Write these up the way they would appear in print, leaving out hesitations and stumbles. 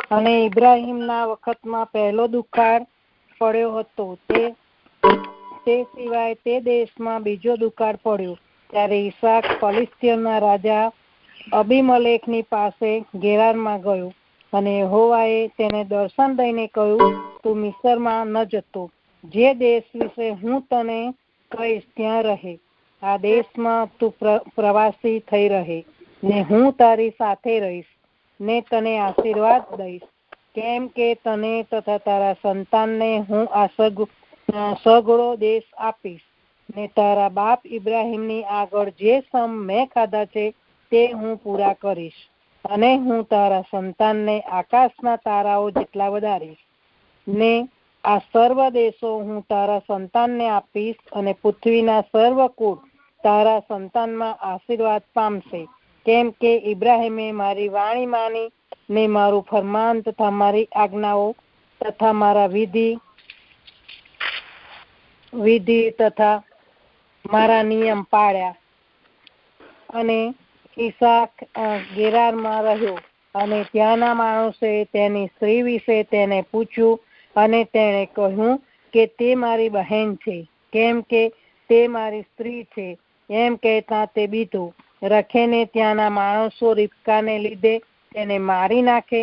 અને ઇબ્રાહીમના વખતમાં પહેલો દુકાળ પડ્યો હતો. તે સિવાય તે દેશમાં બીજો દુકાળ પડ્યો. ત્યારે ઈસાક ફલિસ્તીના રાજા અબીમલેકની પાસે ગેરારમાં ગયો, અને યહોવાએ તેને દર્શન દઈને કહ્યું, તું મિસ્રમાં ન જતો. જે દેશ વિશે હું તને કહીશ ત્યાં રહે. આ દેશમાં તું પ્રવાસી થઈ રહે, ને હું તારી સાથે રહીશ, ને તને આશીર્વાદ દઈશ, કેમ કે તને તથા તારા સંતાનને હું આ સઘળો દેશ આપીશ, ને તારા બાપ ઇબ્રાહીમની આગળ જે સમ મેં ખાધા છે તે હું પૂરા કરીશ, અને હું તારા સંતાનને આકાશના તારાઓ જેટલા વધારીશ, ને આ સર્વ દેશો હું તારા સંતાનને આપીશ, અને પૃથ્વીના સર્વ કુળ તારા સંતાનમાં આશીર્વાદ પામશે, કેમ કે ઇબ્રાહીમે મારી વાણી માની, ને મારું ફરમાન તથા મારી આજ્ઞાઓ તથા મારા વિધિ તથા મારા નિયમ પાળ્યા. અને ઈસાક ગેરારમાં રહ્યો, અને ત્યાંના માણસે તેની સ્ત્રી વિશે તેને પૂછ્યું, અને તેણે કહ્યું કે તે મારી બહેન છે, કેમ કે તે મારી સ્ત્રી છે. એમ કહેતા તે બીધો. રખેને ત્યાંના માણસો રિબકાને લીધે તેને મારી નાખે.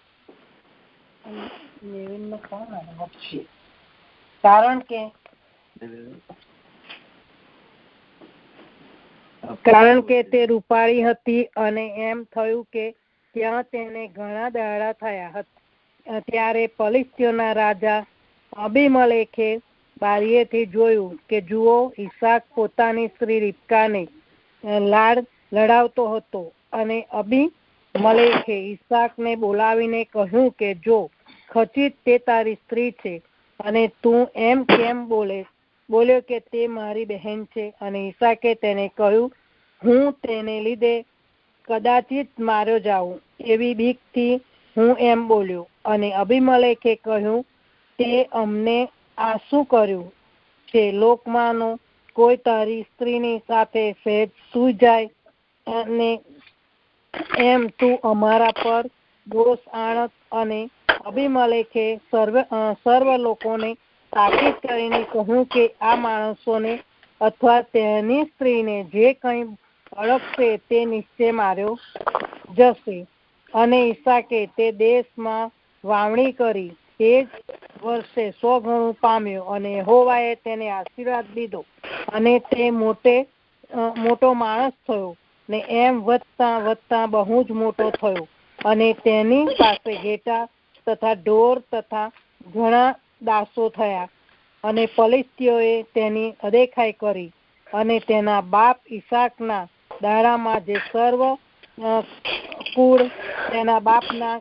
કારણ કે તે રૂપાળી હતી, અને એમ થયું કે ત્યાં તેને ઘણા દાડા થયા હતા. ત્યારે ફલિસ્તીના રાજા અબીમલેકે બારીએથી જોયું કે જુઓ, ઈસાક પોતાની સ્ત્રી રિબકાને લાડ લડાવતો હતો. અને અબીમલેકે ઈસાકને બોલાવીને કહ્યું કે જો ખચિત તે તારી સ્ત્રી છે, અને તું એમ કેમ બોલ્યો કે તે મારી બહેન છે? અને ઈસાકે તેને કહ્યું, હું તેને લીધે કદાચિત માર્યો જાઉં એવી બીકથી હું એમ બોલ્યો. અને અબીમલેકે કહ્યું, તે અમને આ શું કર્યું છે? લોકમાંનો કોઈ તારી સ્ત્રીની સાથે સહેજ સૂઈ જાય, અને એમ તું અમારા પર દોષ આણત. અને અબીમલેકે સર્વ લોકોને તાકીદ કરીને કહ્યું કે આ માણસોને અથવા તેની સ્ત્રીને જે કંઈ અડકશે તે નિશ્ચય માર્યો જશે. અને ઈસાકે તે દેશમાં વાવણી કરી, તે જ વર્ષે 100 ગણું પામ્યો, અને યહોવાએ તેને આશીર્વાદ દીધો, અને તે મોટો માણસ થયો, ને એમ વધતા બહુ જ મોટો થયો. અને તેની પાસે ઘેટા તથા ઢોર તથા ઘણા દાસો થયા. અને ફલિસ્તીઓએ તેની અદેખાઈ કરી, અને તેના બાપ ઈસાકના દાડામાં જે સર્વ કુળ તેના બાપના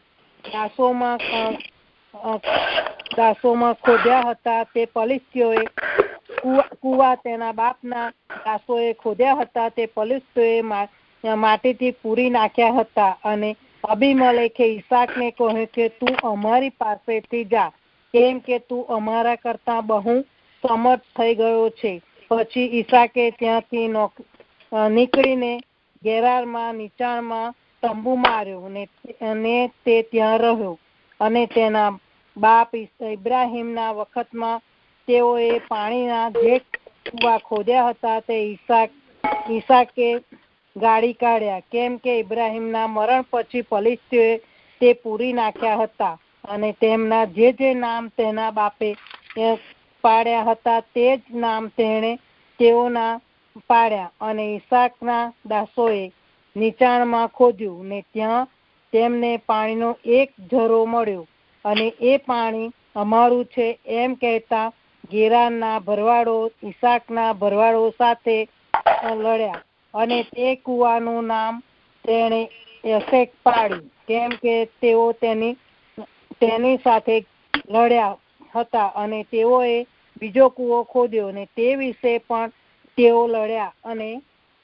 દાસોમાં ખોદ્યા હતા, તે ફલિસ્તીઓએ કુવા તેના બાપના દાસોએ ખોદ્યા હતા, તે ફલિસ્તીઓએ માટીથી પૂરી નાખ્યા હતા. અને અબીમલેકે ઈસાકને કહ્યું કે તું અમારી પાસેથી જા, કેમ કે તું અમારા કરતા બહુ સમર્થ થઈ ગયો છે. પછી ઈસાકે ત્યાંથી નીકળીને ગેરારમાં નીચાણમાં તંબુ માર્યો, અને તે ત્યાં રહ્યો. અને તેના બાપ ઇબ્રાહીમના વખતમાં તેઓએ પાણીના જે કુવા ખોદ્યા હતા તે ઈસાકે ગાળી કાઢ્યા, કેમ કે ઇબ્રાહીમના મરણ પછી ફલિસ્તીઓએ તે પૂરી નાખ્યા હતા. અને તેમના જે નામ તેના બાપે પાડ્યા હતા તે જ નામ તેઓના પાડ્યા. અને ઈસાકના દાસોએ નીચાણમાં ખોદ્યું, ને ત્યાં તેમને પાણીનો એક ઝરો મળ્યો. અને એ પાણી અમારું છે એમ કહેતા ગેરારના ભરવાડો ઈસાકના ભરવાડો સાથે લડ્યા. અને તે કુવાનું નામ તેણે એસેક પાડ્યું, કેમ કે તેઓ તેની સાથે લડ્યા હતા. અને તેઓએ બીજો કૂવો ખોદ્યો, અને તે વિશે પણ તેઓ લડ્યા. અને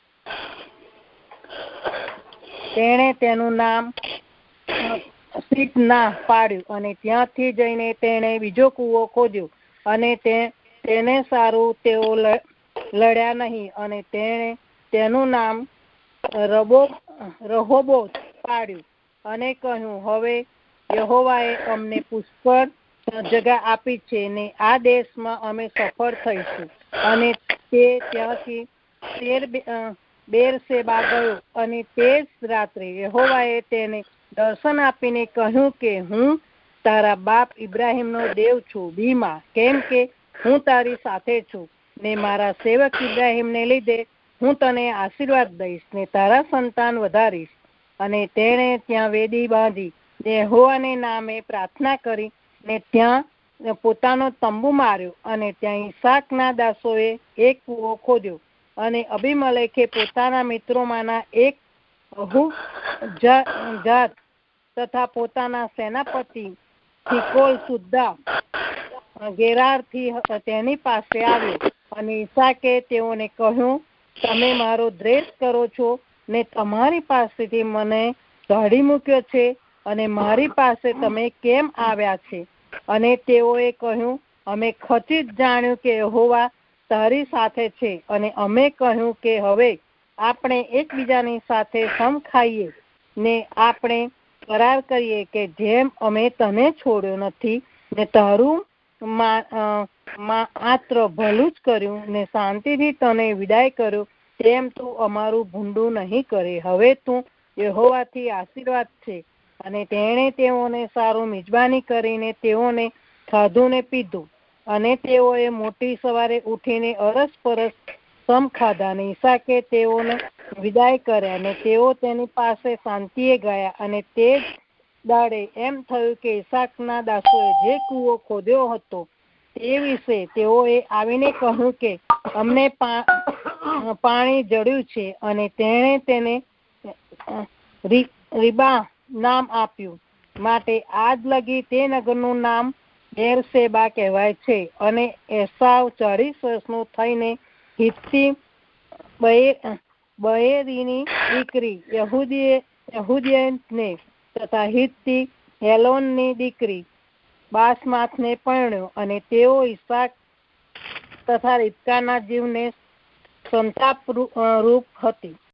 તેણે તેનું નામ સિતના પાડ્યું. અને ત્યાંથી જઈને તેણે બીજો કૂવો ખોદ્યો, અને તેને સારું તેઓ લડ્યા નહીં. અને તેણે તેનું નામ રહોબોત પાડ્યું, અને કહ્યું, હવે યહોવાએ અમને પુષ્કળ જગા આપી છે ને આ દેશમાં અમે સફળ થઈશું. અને તે ત્યાંથી બેરશેબા ગયો અને તે જ રાત્રે યહોવાએ તેને દર્શન આપીને કહ્યું કે હું તારા બાપ ઇબ્રાહીમનો દેવ છું. બીમા, કેમ કે હું તારી સાથે છું ને મારા સેવક ઇબ્રાહીમને લીધે હું તને આશીર્વાદ દઈશ ને તારા સંતાન વધારીશ. અને તેણે ત્યાં વેદી બાંધી ને યહોવાને નામે પ્રાર્થના કરી ને ત્યાં પોતાનો તંબુ માર્યો. અને ત્યાં ઈસાકના દાસોએ એક કૂવો ખોદ્યો અને અબીમલેકે પોતાના મિત્રોમાંના એક જાત તથા પોતાના સેનાપતિ ફિકોલ સુદ્ધા ગેરારથી તેની પાસે આવ્યો. અને ઈસાકે તેઓને કહ્યું, તમે મારો દ્વેષ કરો છો ને તમારી પાસેથી મને કાઢી મૂક્યો છે અને મારી પાસે તમે કેમ આવ્યા છે? અને તેઓએ કહ્યું, અમે ખચિત જાણ્યું કે યહોવા તારી સાથે છે. અને અમે કહ્યું કે હવે આપણે એકબીજાની સાથે સમ ખાઈએ ને આપણે કરાર કરીએ કે જેમ અમે તને છોડ્યો નથી ને તારું માત્ર ભલું જ કર્યું ને શાંતિથી તને વિદાય કર્યો તેમ તું અમારું ભૂંડું નહીં કરે. હવે તું યહોવાથી આશીર્વાદ છે. અને તેણે તેઓને સારું મિજબાની કરીને તેઓને ખાધું ને પીધું. અને તેઓએ મોટી સવારે ઉઠીને અરસપરસ સમ ખાધા. અને ઈસાકે તેઓને વિદાય કર્યા અને તેઓ તેની પાસે શાંતિએ ગયા. અને તે જ દાડે એમ થયું કે ઈસાકના દાસોએ જે કૂવો ખોદ્યો હતો તે વિશે તેઓએ આવીને કહ્યું કે અમને પાણી જડ્યું છે. અને તેણે તેને રીબા નામ આપ્યું. માટે આજ લગી તે નગરનું નામ બેરશેબા કહેવાય છે. અને એસાવ 40 વર્ષનો થઈને હિત્તી બએરીની દીકરી યહૂદીને તથા હિત્તી હેલોનની દીકરી બાસમાથને પરણ્યો. અને તેઓ ઈસાક તથા રિબકાના જીવને સંતાપ રૂપ હતી.